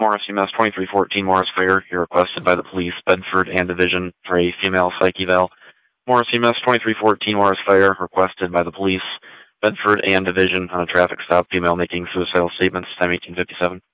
Morris UMass 2314 Morris Fire. You're requested by the police, Bedford and Division, for a female psych eval. Morris UMass 2314 Morris Fire. Requested by the police, Bedford and Division, on a traffic stop. Female making suicidal statements. Time 1857.